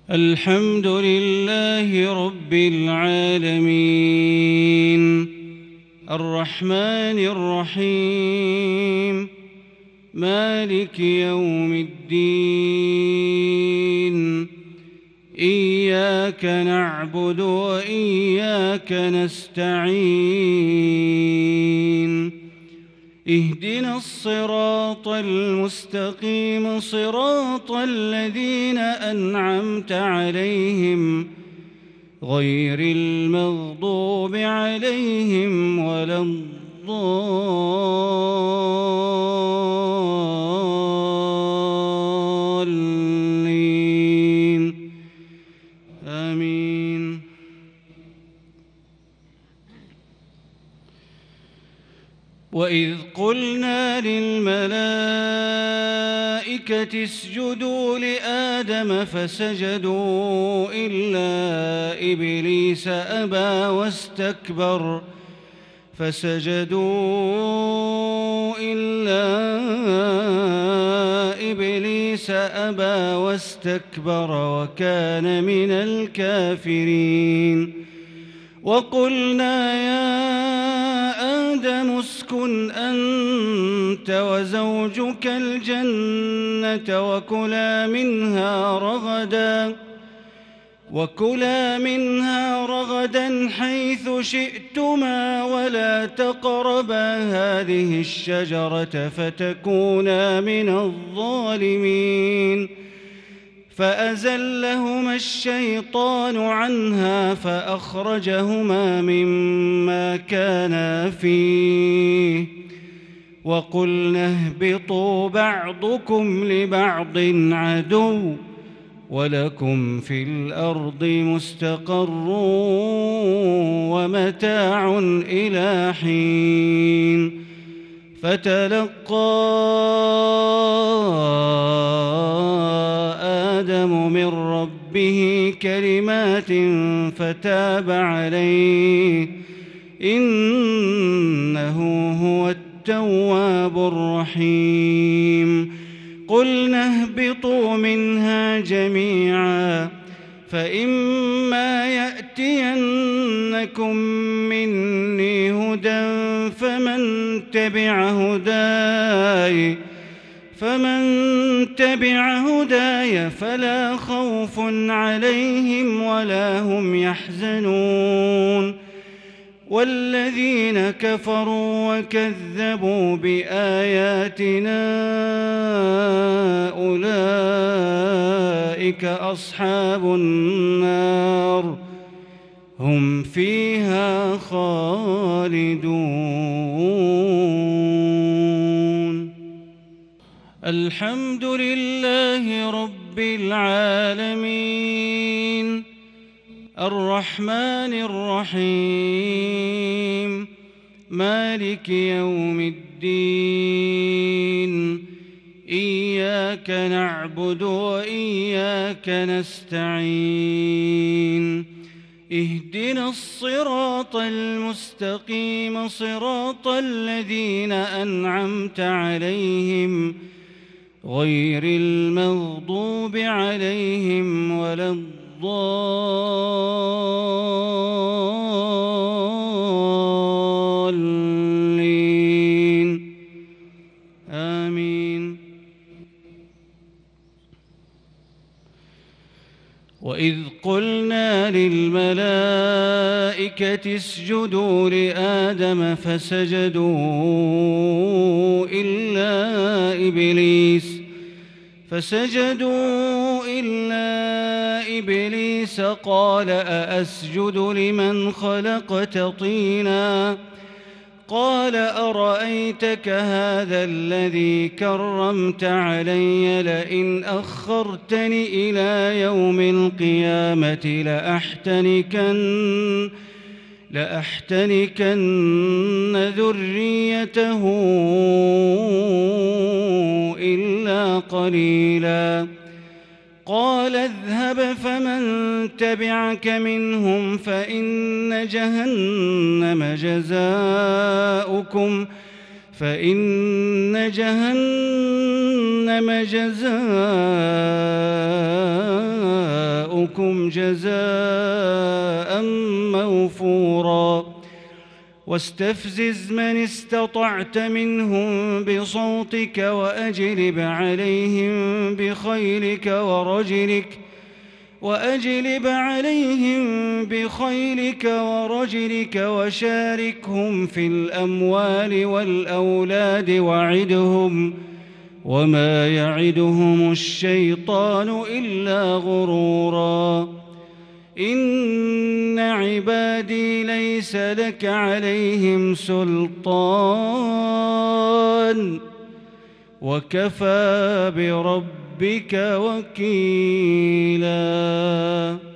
الحمد لله رب العالمين الرحمن الرحيم مالك يوم الدين إياك نعبد وإياك نستعين اهدنا الصراط المستقيم صراط الذين أنعمت عليهم غير المغضوب عليهم ولا الضالين آمين. وإذ قلنا للملائكة اسجدوا لآدم فسجدوا إلا إبليس أبى واستكبر وكان من الكافرين. وقلنا يا آدم اسكن أنت وزوجك الجنة وكلا منها رغدا حيث شئتما ولا تقربا هذه الشجرة فتكونا من الظالمين. فأزلهما الشيطان عنها فأخرجهما مما كانا فيه وقلنا اهبطوا بعضكم لبعض عدو ولكم في الأرض مستقر ومتاع إلى حين. فتلقى آدم من ربه كلمات فتاب عليه إنه هو التواب الرحيم. قلنا اهبطوا منها جميعا فإما يأتينكم مني هدى فمن تبع هداي فلا خوف عليهم ولا هم يحزنون. والذين كفروا وكذبوا بآياتنا أولئك أصحاب النار هم فيها خالدون. الحمد لله رب العالمين الرحمن الرحيم مالك يوم الدين إياك نعبد وإياك نستعين اهدنا الصراط المستقيم صراط الذين أنعمت عليهم غير المغضوب عليهم ولا الضالين آمين. وإذ قلنا للملائكة اسجدوا لآدم فسجدوا إلا إبليس قال أأسجد لمن خلقت طينا قال أرأيتك هذا الذي كرمت علي لئن أخرتني إلى يوم القيامة لأحتنكن ذريته إلا قليلا. قال اذهب فمن تبعك منهم فإن جهنم فإن جهنم جزاؤكم جزاء موفورا واستفزز من استطعت منهم بصوتك وأجلب عليهم بخيلك ورجلك وشاركهم في الأموال والأولاد وعدهم وما يعدهم الشيطان إلا غرورا إن عبادي ليس لك عليهم سلطان وكفى بربك وكيلا.